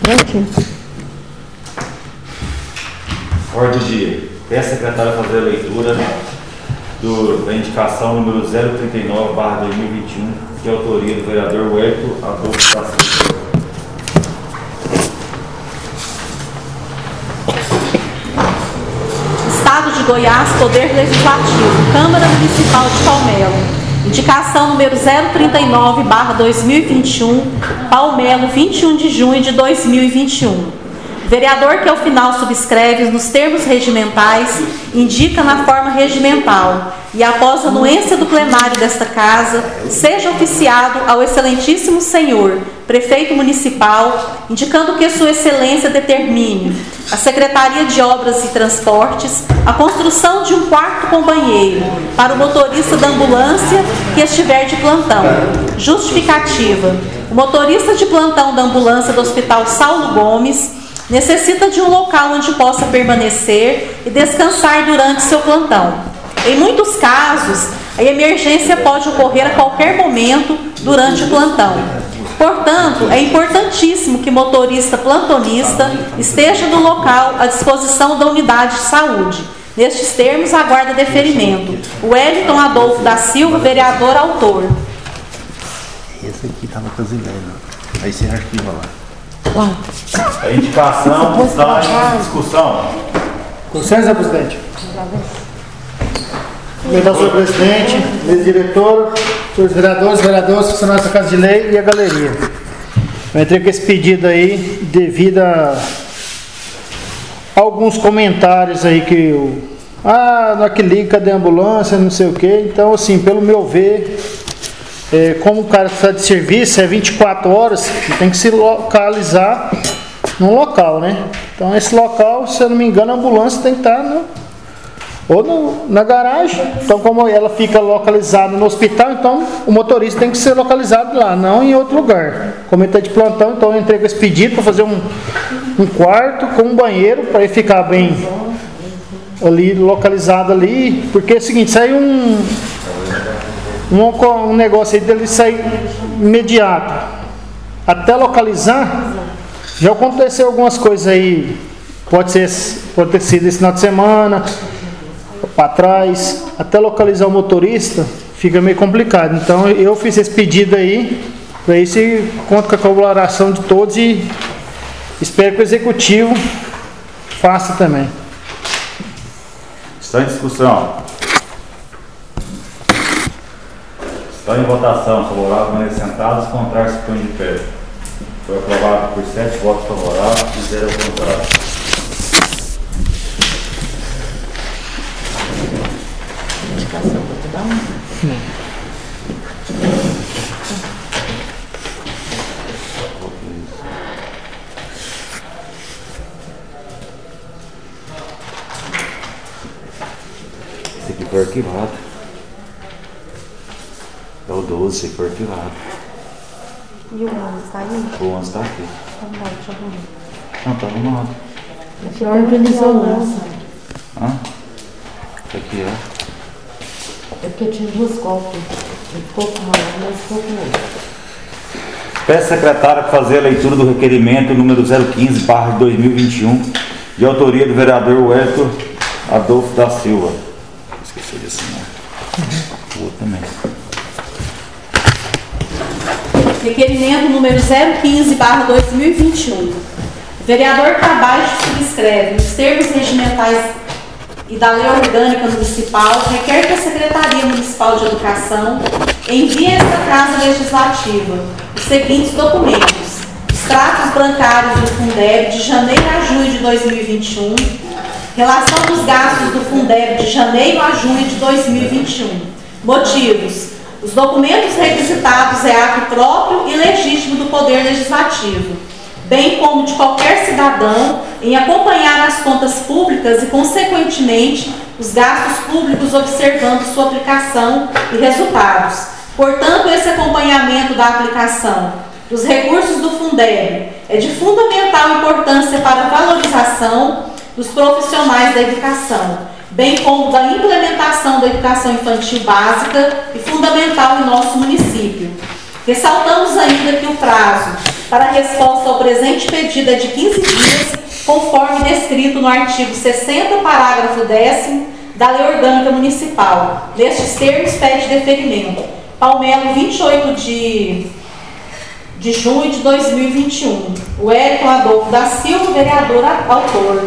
Ordem do dia. Peço à secretária fazer a leitura da indicação número 039/2021, de autoria do vereador Wellington Adolfo da Silva. Estado de Goiás, Poder Legislativo, Câmara Municipal de Palmelo. Indicação número 039/2021, Palmelo, 21 de junho de 2021. Vereador que ao final subscreve nos termos regimentais, indica na forma regimental e após a anuência do plenário desta casa, seja oficiado ao excelentíssimo senhor prefeito municipal, indicando que sua excelência determine a Secretaria de Obras e Transportes a construção de um quarto com banheiro para o motorista da ambulância que estiver de plantão. Justificativa: o motorista de plantão da ambulância do Hospital Saulo Gomes necessita de um local onde possa permanecer e descansar durante seu plantão. Em muitos casos, a emergência pode ocorrer a qualquer momento durante o plantão. Portanto, é importantíssimo que o motorista plantonista esteja no local à disposição da unidade de saúde. Nestes termos, aguarda deferimento. Wellington Adolfo da Silva, vereador, autor. Esse aqui estava cozinhando. Aí você arquiva lá. A indicação está em discussão. Com licença, presidente. Cumprimentar o senhor presidente, mesa diretor, senhores vereadores, funcionários da Casa de Lei e a galeria. Eu entrei com esse pedido aí devido a alguns comentários aí que eu... naquele cadê a ambulância, não sei o que. Então, assim, pelo meu ver, como o cara está de serviço, é 24 horas, tem que se localizar num local, né? Então, esse local, se eu não me engano, a ambulância tem que estar na garagem. Então, como ela fica localizada no hospital, então o motorista tem que ser localizado lá, não em outro lugar. Como ele está de plantão, então eu entrei com esse pedido para fazer um quarto com um banheiro, para ele ficar bem ali, localizado ali, porque é o seguinte, sai um negócio aí dele sair imediato. Até localizar, já aconteceu algumas coisas aí, pode ter sido esse final de semana, para trás, até localizar o motorista, fica meio complicado. Então eu fiz esse pedido aí, para ver se conta com a colaboração de todos e espero que o executivo faça também. Está em discussão. Está em votação. Favorável, permanecer sentados. Contrário, se põe de pé. Foi aprovado por 7 votos favoráveis e 0 contrários. Esse aqui foi arquivado. É o 12, esse aqui foi arquivado. E o 11 está aí? O 11 está aqui. Então, deixa eu arrumar. Não, está arrumado. Você organizou o lança. Aqui, ó. É porque eu tinha 2 cópias. Ele ficou com uma, mas ficou com outra. Peço à secretária fazer a leitura do requerimento número 015/2021, de autoria do vereador Wellington Adolfo da Silva. Esqueci de assinar. O outro também. Requerimento número 015/2021. O vereador que abaixo subscreve nos termos regimentais e da Lei Orgânica Municipal, requer que a Secretaria Municipal de Educação envie a esta Casa Legislativa os seguintes documentos: extratos bancários do Fundeb de janeiro a junho de 2021, relação dos gastos do Fundeb de janeiro a junho de 2021. Motivos: os documentos requisitados é ato próprio e legítimo do Poder Legislativo, bem como de qualquer cidadão, em acompanhar as contas públicas e, consequentemente, os gastos públicos, observando sua aplicação e resultados. Portanto, esse acompanhamento da aplicação dos recursos do Fundeb é de fundamental importância para a valorização dos profissionais da educação, bem como da implementação da educação infantil básica e fundamental em nosso município. Ressaltamos ainda que o prazo para a resposta ao presente pedido é de 15 dias, conforme descrito no artigo 60, parágrafo 10º da Lei Orgânica Municipal. Nestes termos, pede deferimento. Palmelo, 28 de junho de 2021. O Wellington Adolfo da Silva, vereador autor.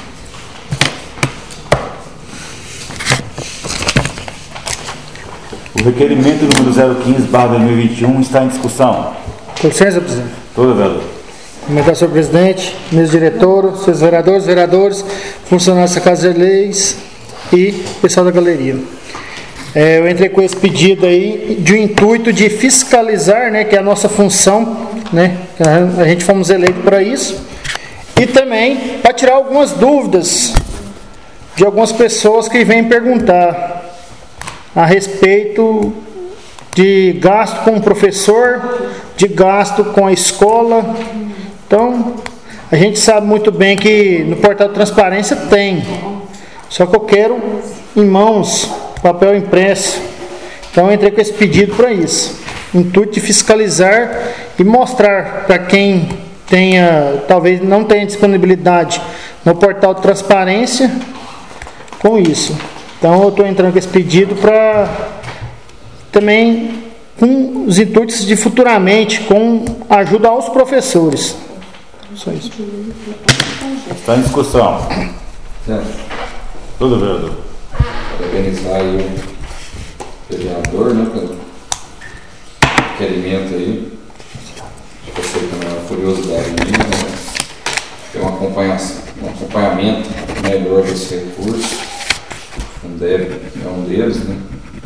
O requerimento número 015/2021 está em discussão. Com licença, presidente. Todo vereador. Comentar, senhor presidente, mesa diretora, seus vereadores, funcionários da Casa de Leis e pessoal da galeria. Eu entrei com esse pedido aí de um intuito de fiscalizar, né, que é a nossa função, né, a gente fomos eleitos para isso, e também para tirar algumas dúvidas de algumas pessoas que vêm perguntar a respeito de gasto com o professor, de gasto com a escola. Então, a gente sabe muito bem que no portal de transparência tem, só que eu quero em mãos, papel impresso. Então, eu entrei com esse pedido para isso, intuito de fiscalizar e mostrar para quem tenha, talvez não tenha disponibilidade no portal de transparência com isso. Então, eu estou entrando com esse pedido para também com os intuitos de futuramente, com ajuda aos professores. Só isso. Está em discussão. Certo. Todo vereador. Parabenizar aí o vereador, né, pelo requerimento aí. Acho que você também é uma curiosidade minha, né? Ter um acompanhamento melhor desse recurso. Não deve, é um deles, né?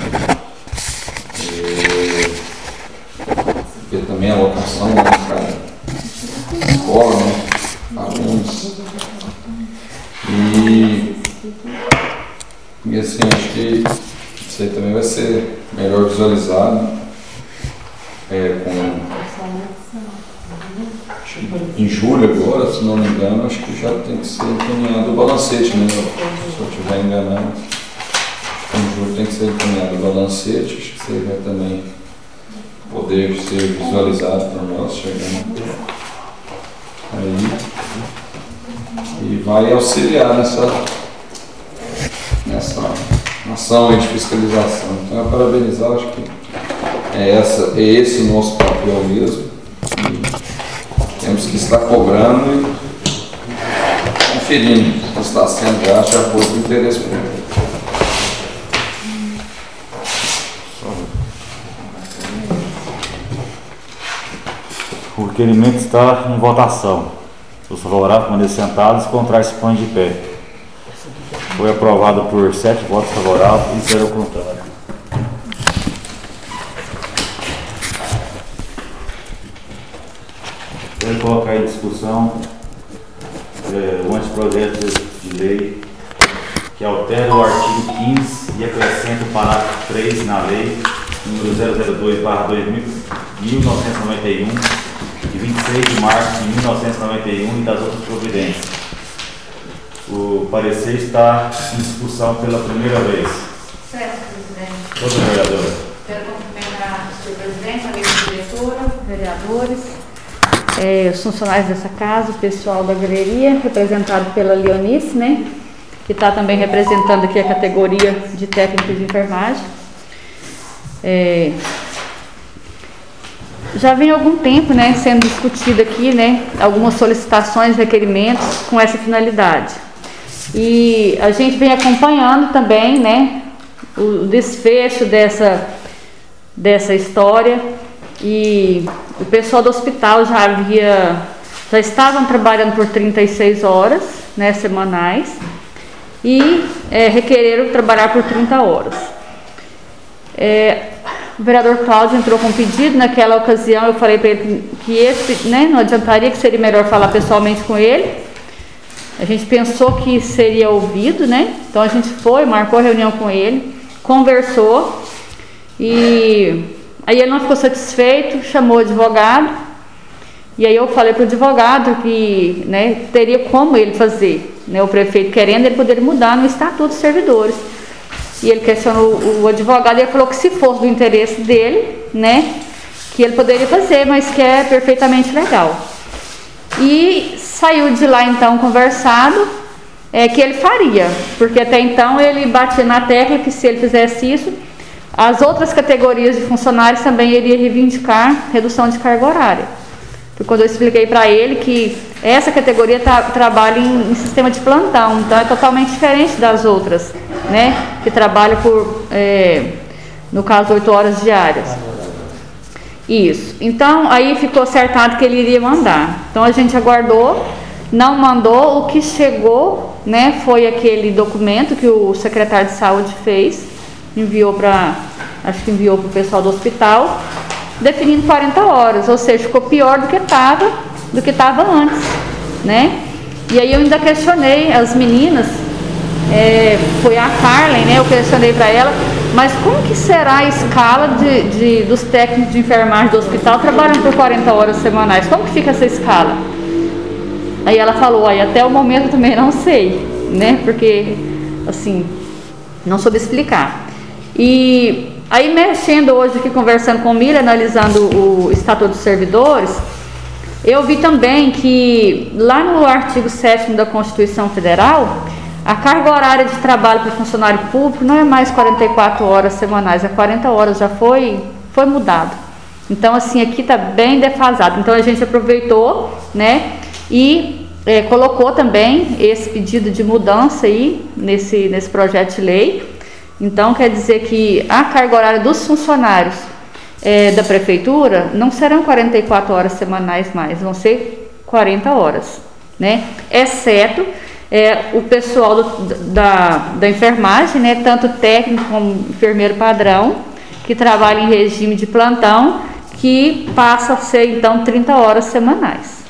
E também a alocação, né, para escola, né, alunos. E assim, acho que isso aí também vai ser melhor visualizado, em julho agora, se não me engano, acho que já tem que ser encaminhado o balancete, né? Se eu estiver enganado, em julho tem que ser encaminhado o balancete, acho que isso aí vai também poder ser visualizado por nós, chegando aí, e vai auxiliar nessa ação de fiscalização. Então, é parabenizar, acho que é esse o nosso papel mesmo. E temos que estar cobrando e conferindo o que está sendo gasto de acordo com o interesse público. O requerimento está em votação. Os favoráveis permaneçam sentados e contrários se põem de pé. Foi aprovado por 7 votos favoráveis e 0 contrários. Quero colocar em discussão o anteprojeto de lei que altera o artigo 15 e acrescenta o parágrafo 3 na lei número 002/1991, de 26 de março de 1991 e das outras providências. O parecer está em discussão pela primeira vez. Certo, presidente. Todo vereador. Quero cumprimentar o senhor presidente, a mesa diretora, vereadores, os funcionários dessa casa, o pessoal da galeria, representado pela Leonice, né? Que está também representando aqui a categoria de técnicos de enfermagem. Já vem há algum tempo, né, sendo discutido aqui, né, algumas solicitações, requerimentos com essa finalidade. E a gente vem acompanhando também, né, o desfecho dessa história, e o pessoal do hospital já estavam trabalhando por 36 horas, né, semanais, e requereram trabalhar por 30 horas. O vereador Cláudio entrou com um pedido. Naquela ocasião eu falei para ele que esse, né, não adiantaria, que seria melhor falar pessoalmente com ele. A gente pensou que seria ouvido, né? Então a gente marcou a reunião com ele, conversou, e aí ele não ficou satisfeito, chamou o advogado, e aí eu falei para o advogado que, né, teria como ele fazer, né, o prefeito querendo, ele poderia mudar no estatuto dos servidores. E ele questionou o advogado, e ele falou que se fosse do interesse dele, né, que ele poderia fazer, mas que é perfeitamente legal. E saiu de lá então conversado que ele faria, porque até então ele batia na tecla que se ele fizesse isso, as outras categorias de funcionários também iria reivindicar redução de carga horária. Porque quando eu expliquei para ele que essa categoria trabalha em sistema de plantão, então é totalmente diferente das outras, né, que trabalham por, no caso, 8 horas diárias. Isso. Então, aí ficou acertado que ele iria mandar. Então, a gente aguardou, não mandou. O que chegou, né, foi aquele documento que o secretário de saúde fez, enviou para o pessoal do hospital, definindo 40 horas, ou seja, ficou pior do que estava antes, né? E aí eu ainda questionei as meninas, foi a Carlen, né? Eu questionei para ela, mas como que será a escala dos técnicos de enfermagem do hospital trabalhando por 40 horas semanais? Como que fica essa escala? Aí ela falou, até o momento eu também não sei, né? Porque, assim, não soube explicar. E aí, mexendo hoje aqui, conversando com o Miriam, analisando o Estatuto dos Servidores, eu vi também que lá no artigo 7º da Constituição Federal, a carga horária de trabalho para o funcionário público não é mais 44 horas semanais, é 40 horas, já foi mudado. Então, assim, aqui está bem defasado. Então, a gente aproveitou, né, e colocou também esse pedido de mudança aí nesse projeto de lei. Então, quer dizer que a carga horária dos funcionários da prefeitura não serão 44 horas semanais mais, vão ser 40 horas, né? Exceto o pessoal da enfermagem, né? Tanto técnico como enfermeiro padrão, que trabalha em regime de plantão, que passa a ser, então, 30 horas semanais.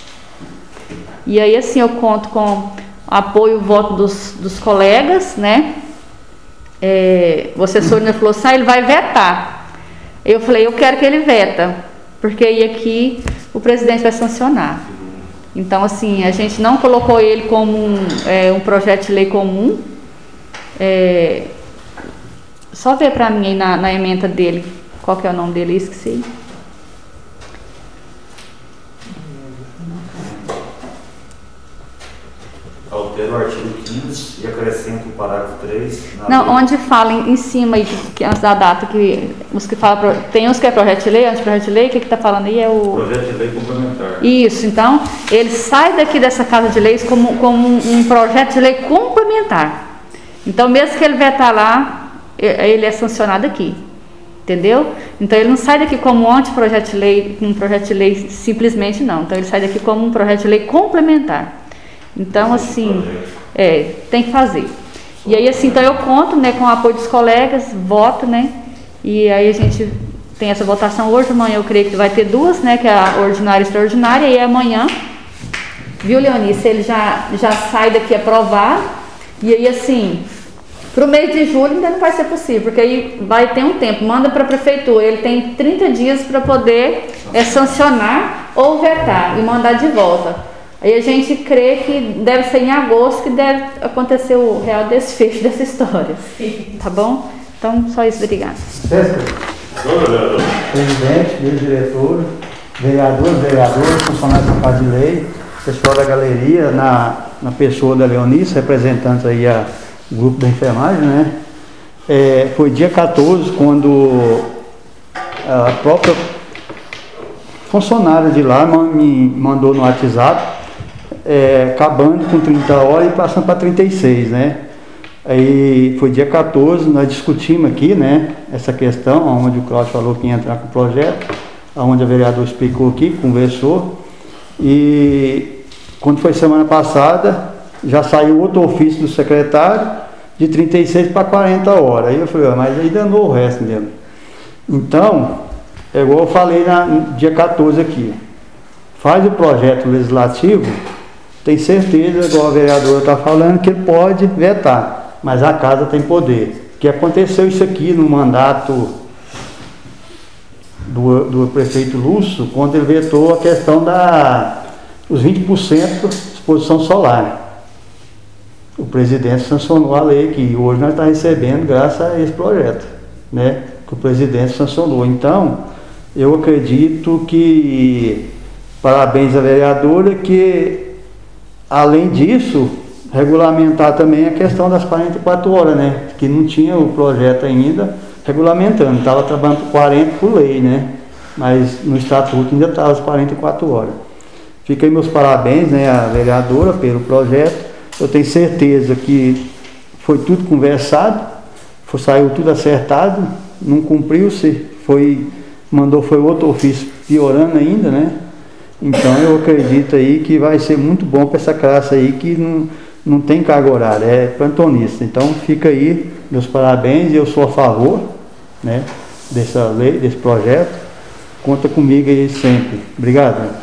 E aí, assim, eu conto com apoio e voto dos colegas, né? O assessor me falou assim, ele vai vetar. Eu falei, eu quero que ele veta, porque aí aqui o presidente vai sancionar. Então, assim, a gente não colocou ele como um projeto de lei comum. Só ver para mim aí na ementa dele, qual que é o nome dele, esqueci. Altera o artigo 15 e acrescenta o parágrafo 3. Não, onde fala em cima aí, que antes da data, que os que falam, tem uns que é projeto de lei, anteprojeto de lei, o que está falando aí é o... Projeto de lei complementar. Isso, então, ele sai daqui dessa Casa de Leis como um projeto de lei complementar. Então, mesmo que ele vetar lá, ele é sancionado aqui, entendeu? Então, ele não sai daqui como um anteprojeto de lei, um projeto de lei simplesmente não. Então, ele sai daqui como um projeto de lei complementar. Então, assim, tem que fazer. E aí, assim, então eu conto, né, com o apoio dos colegas, voto, né, e aí a gente tem essa votação hoje, amanhã eu creio que vai ter duas, né, que é a ordinária e a extraordinária, e amanhã, viu, Leonice, ele já sai daqui aprovado, e aí, assim, para o mês de julho ainda não vai ser possível, porque aí vai ter um tempo, manda para a prefeitura, ele tem 30 dias para poder sancionar ou vetar e mandar de volta. Aí a gente crê que deve ser em agosto que deve acontecer o real desfecho dessa história. Tá bom? Então, só isso, obrigada. Presidente, diretor, vereadores, funcionários da Casa de Lei, pessoal da galeria, na pessoa da Leonice, representante aí do grupo da enfermagem, né? Foi dia 14, quando a própria funcionária de lá me mandou no WhatsApp, acabando com 30 horas e passando para 36, né? Aí foi dia 14, nós discutimos aqui, né, essa questão, onde o Cláudio falou que ia entrar com o projeto, onde a vereadora explicou aqui, conversou, e quando foi semana passada, já saiu outro ofício do secretário, de 36 para 40 horas. Aí eu falei, mas aí danou o resto mesmo. Então, igual eu falei no dia 14 aqui, faz o projeto legislativo, tem certeza, igual a vereadora está falando, que ele pode vetar, mas a casa tem poder. Que aconteceu isso aqui no mandato do prefeito Lúcio, quando ele vetou a questão dos 20% de exposição solar. O presidente sancionou a lei que hoje nós estamos recebendo graças a esse projeto, né, que o presidente sancionou. Então, eu acredito que, parabéns à vereadora, que além disso, regulamentar também a questão das 44 horas, né? Que não tinha o projeto ainda regulamentando, estava trabalhando por 40 por lei, né? Mas no estatuto ainda estava as 44 horas. Fica aí meus parabéns, né, à vereadora pelo projeto. Eu tenho certeza que foi tudo conversado, saiu tudo acertado, não cumpriu-se, foi outro ofício piorando ainda, né? Então eu acredito aí que vai ser muito bom para essa classe aí que não tem carga horária, é plantonista. Então fica aí meus parabéns, eu sou a favor, né, dessa lei, desse projeto. Conta comigo aí sempre. Obrigado. Né?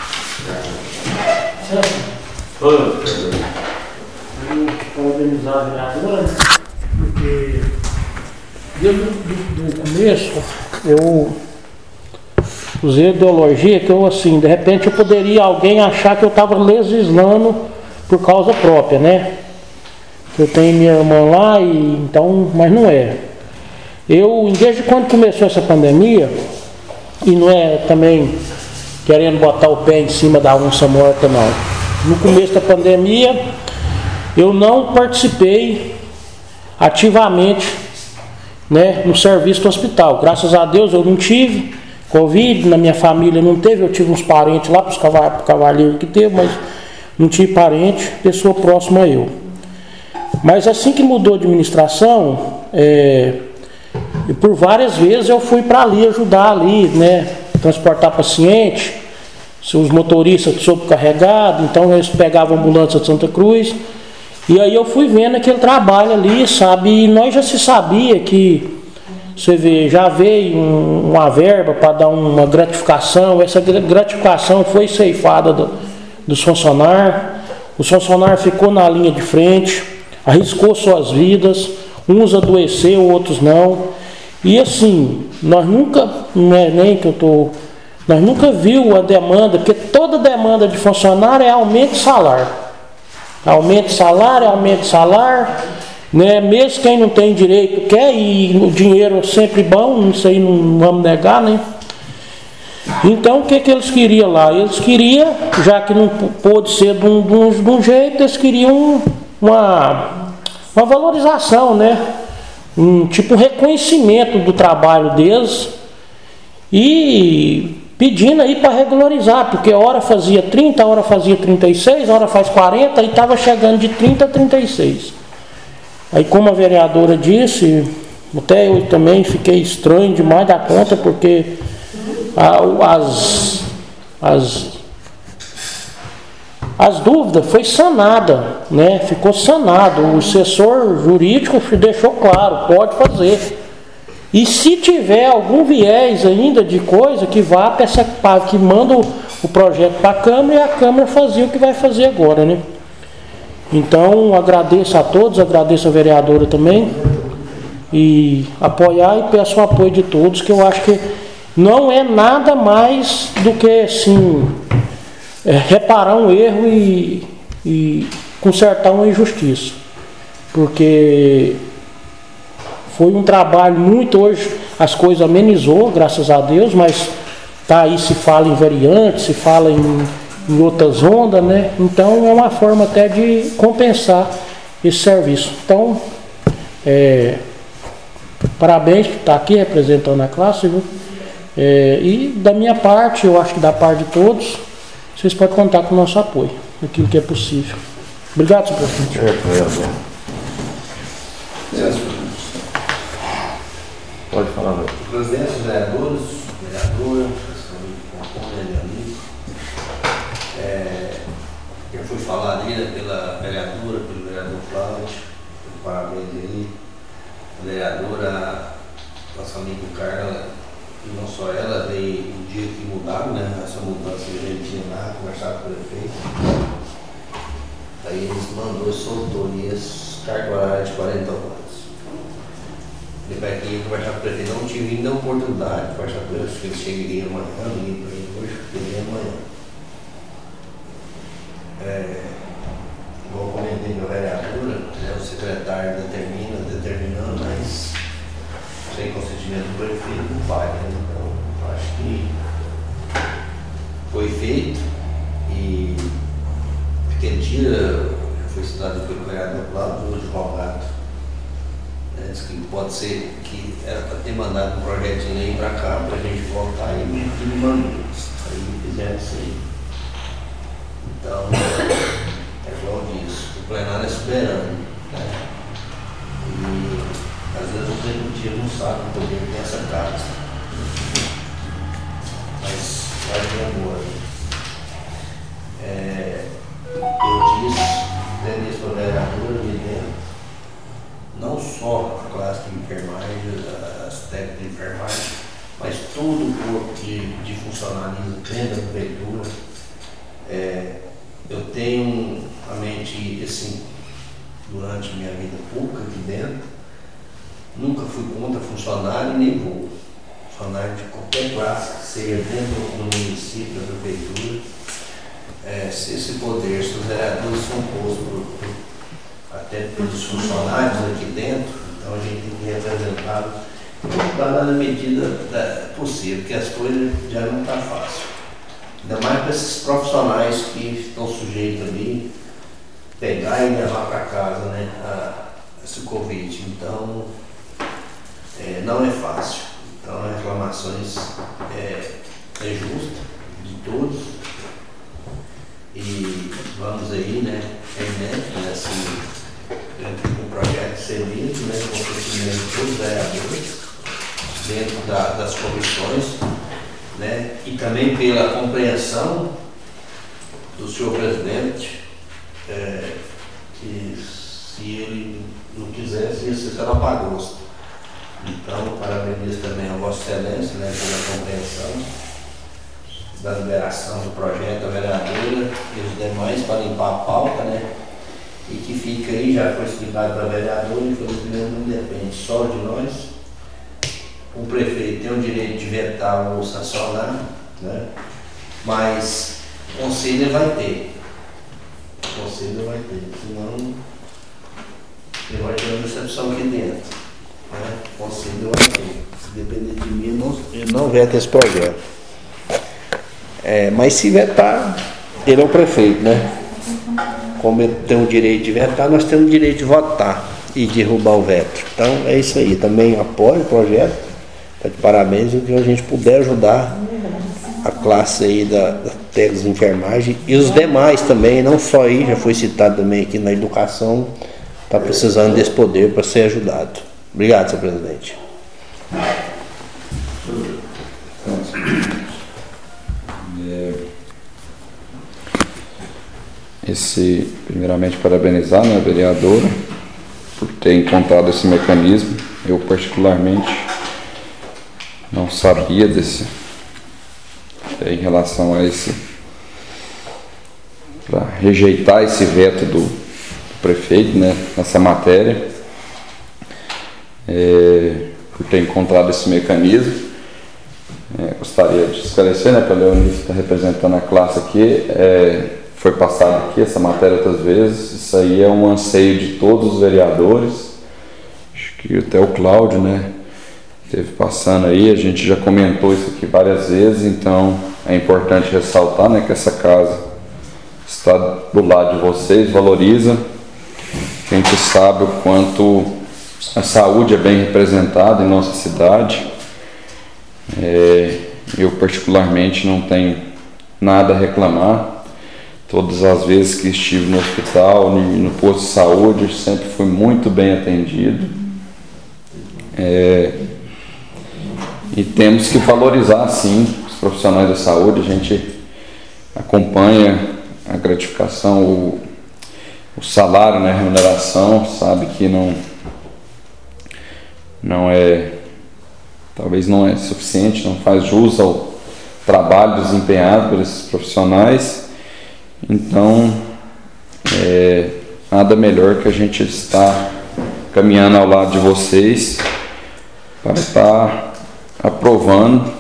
Parabenizar a vereadora, porque desde o começo eu usei ideologia que eu, assim, de repente alguém achar que eu estava legislando por causa própria, né? Eu tenho minha irmã lá, então, mas não é. Desde quando começou essa pandemia, e não é também querendo botar o pé em cima da onça morta, não. No começo da pandemia, eu não participei ativamente, né, no serviço do hospital. Graças a Deus eu não tive Covid, na minha família não teve, eu tive uns parentes lá, para os cavaleiros que teve, mas não tive parente, pessoa próxima a eu. Mas assim que mudou a administração, por várias vezes eu fui para ali ajudar ali, né, transportar paciente, os motoristas sobrecarregados, então eles pegavam a ambulância de Santa Cruz, e aí eu fui vendo aquele trabalho ali, sabe, e nós já se sabia que, você vê, já veio uma verba para dar uma gratificação, essa gratificação foi ceifada dos funcionários, os funcionários ficou na linha de frente, arriscou suas vidas, uns adoeceram, outros não, e assim, nós nunca, nós nunca viu a demanda, porque toda demanda de funcionário é aumento de salário. Aumento de salário, né? Mesmo quem não tem direito quer, e o dinheiro é sempre bom, isso aí não vamos negar, né? Então o que eles queriam lá? Eles queriam, já que não pôde ser de um jeito, eles queriam uma valorização, né? Um reconhecimento do trabalho deles e pedindo aí para regularizar, porque hora fazia 30, hora fazia 36, hora faz 40 e estava chegando de 30 a 36. Aí, como a vereadora disse, até eu também fiquei estranho demais da conta, porque as dúvidas foi sanada, né? Ficou sanado, o assessor jurídico deixou claro, pode fazer. E se tiver algum viés ainda de coisa, que vá para que manda o projeto para a Câmara, e a Câmara fazer o que vai fazer agora, né? Então agradeço a todos, agradeço a vereadora também, e apoiar, e peço o apoio de todos, que eu acho que não é nada mais do que assim, reparar um erro e consertar uma injustiça, porque foi um trabalho muito, hoje as coisas amenizou, graças a Deus, mas tá aí, se fala em variante, se fala em outras ondas, né? Então é uma forma até de compensar esse serviço. Então, parabéns por estar aqui representando a classe, viu? E da minha parte, eu acho que da parte de todos, vocês podem contar com o nosso apoio, naquilo que é possível. Obrigado, senhor presidente. Pode falar, velho. Presidente, vereadores, vereadora, meu amigo. Eu fui falar ali, né, pela vereadora, pelo vereador Cláudio, parabéns aí. A vereadora, nossa amiga Carla, e não só ela, veio o dia que mudaram, né? Essa mudança que a gente tinha lá, conversar com o prefeito. Aí eles mandou, soltou e esse carga horária de 40 horas. Ele vai aqui conversar com o prefeito, não tive ainda a oportunidade de conversar com ele, acho que ele chegaria amanhã, liguei para ele hoje, porque ele é amanhã. Igual comentei na vereadora, né, o secretário determinando, mas sem consentimento do prefeito não vai, né? Então acho pesquisado pelo vereador Cláudio, o advogado, né, diz que pode ser que era para ter mandado um projeto de lei para cá, para a gente voltar e me mandou. Aí fizeram isso aí. Então, é igual disso, o plenário é soberano, né? E às vezes o executivo não sabe o poder que tem essa casa. Mas vai de amor. Eu disse, até isso para a vereadora de dentro, não só a classe de enfermagem, as técnicas de enfermagem, mas todo o corpo de funcionalismo dentro da prefeitura. Eu tenho a mente, assim, durante minha vida pública aqui dentro, nunca fui contra funcionário nem vou. Funcionário de qualquer classe que seja dentro do município, da prefeitura, se esse poder, se os vereadores são postos até pelos funcionários aqui dentro, então a gente tem que representá-los na medida possível, porque as coisas já não estão fáceis. Ainda mais para esses profissionais que estão sujeitos ali, pegar e levar para casa, né, esse Covid. Então, não é fácil. Então, as reclamações é justa de todos. E vamos aí, né, com o projeto ser lido, né, com o conhecimento de todos os vereadores, dentro das comissões, né, e também pela compreensão do senhor presidente, que se ele não quisesse, ia ser só para agosto. Então, parabenizo também a Vossa Excelência, né, pela compreensão da liberação do projeto da vereadora e os demais para limpar a pauta, né? E que fica aí, já foi explicado para a vereadora, infelizmente não depende só de nós. O prefeito tem o direito de vetar ou sancionar, né? Mas o conselho ele vai ter. O conselho vai ter, senão ele vai ter uma decepção aqui dentro, né? O conselho vai ter. Se depender de mim, ele não veta esse projeto. Mas se vetar, ele é o prefeito, né? Como ele tem o direito de vetar, nós temos o direito de votar e derrubar o veto. Então é isso aí. Também apoio o projeto. Tá de parabéns e que a gente puder ajudar a classe aí da técnica de enfermagem e os demais também, não só aí, já foi citado também aqui na educação, está precisando desse poder para ser ajudado. Obrigado, senhor presidente. Primeiramente, parabenizar, né, a vereadora por ter encontrado esse mecanismo. Eu, particularmente, não sabia em relação a para rejeitar esse veto do prefeito, né, nessa matéria, por ter encontrado esse mecanismo. Gostaria de esclarecer, né, para a Leonice que está representando a classe aqui, foi passado aqui essa matéria outras vezes, isso aí é um anseio de todos os vereadores, acho que até o Cláudio, né, esteve passando aí, a gente já comentou isso aqui várias vezes, então é importante ressaltar, né, que essa casa está do lado de vocês, valoriza, a gente sabe o quanto a saúde é bem representada em nossa cidade. Eu particularmente não tenho nada a reclamar. Todas as vezes que estive no hospital, no posto de saúde, sempre fui muito bem atendido. E temos que valorizar, sim, os profissionais da saúde. A gente acompanha a gratificação, o salário, né, a remuneração, sabe que talvez não é suficiente, não faz jus ao trabalho desempenhado por esses profissionais. Então, nada melhor que a gente estar caminhando ao lado de vocês para estar aprovando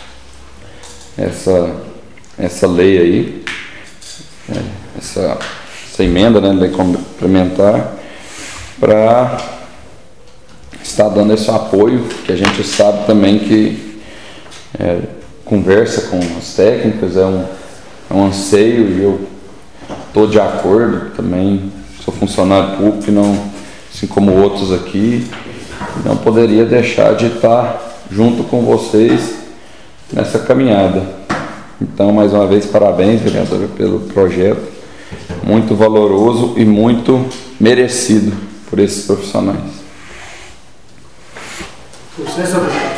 essa lei aí, essa emenda, né, lei complementar, para estar dando esse apoio, que a gente sabe também que conversa com as técnicas, é um anseio, e eu estou de acordo também, sou funcionário público, não, assim como outros aqui, não poderia deixar de estar junto com vocês nessa caminhada. Então, mais uma vez, parabéns, vereadora, pelo projeto, muito valoroso e muito merecido por esses profissionais. Licença,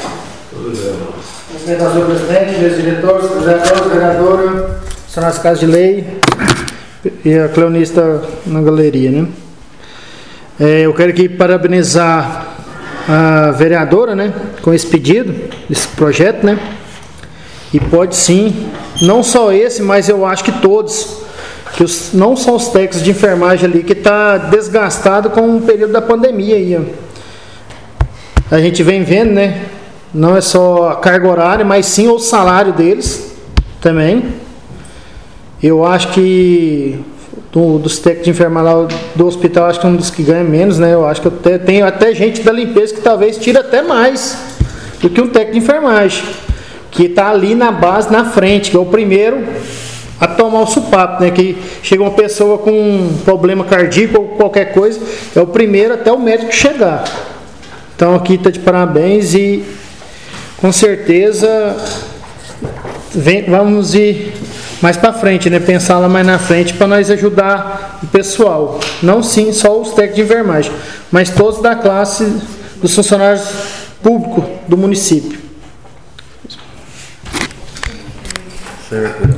senhor presidente, meus diretores, vereadora, são nas casas de lei e a Cleonista na galeria, né? Eu quero aqui parabenizar a vereadora, né, com esse pedido, esse projeto, né? E pode sim, não só esse, mas eu acho que todos, não são os técnicos de enfermagem ali que está desgastado com o período da pandemia aí, ó. A gente vem vendo, né? Não é só a carga horária, mas sim o salário deles também. Eu acho que dos técnicos de enfermagem lá do hospital, acho que é um dos que ganha menos, né? Eu acho que tem até gente da limpeza que talvez tira até mais do que um técnico de enfermagem, que está ali na base, na frente, que é o primeiro a tomar o supapo, né? Que chega uma pessoa com um problema cardíaco ou qualquer coisa, é o primeiro até o médico chegar. Então aqui está de parabéns e com certeza vamos ir mais para frente, né? Pensar lá mais na frente para nós ajudar o pessoal. Não sim só os técnicos de enfermagem, mas todos da classe dos funcionários públicos do município. Certo.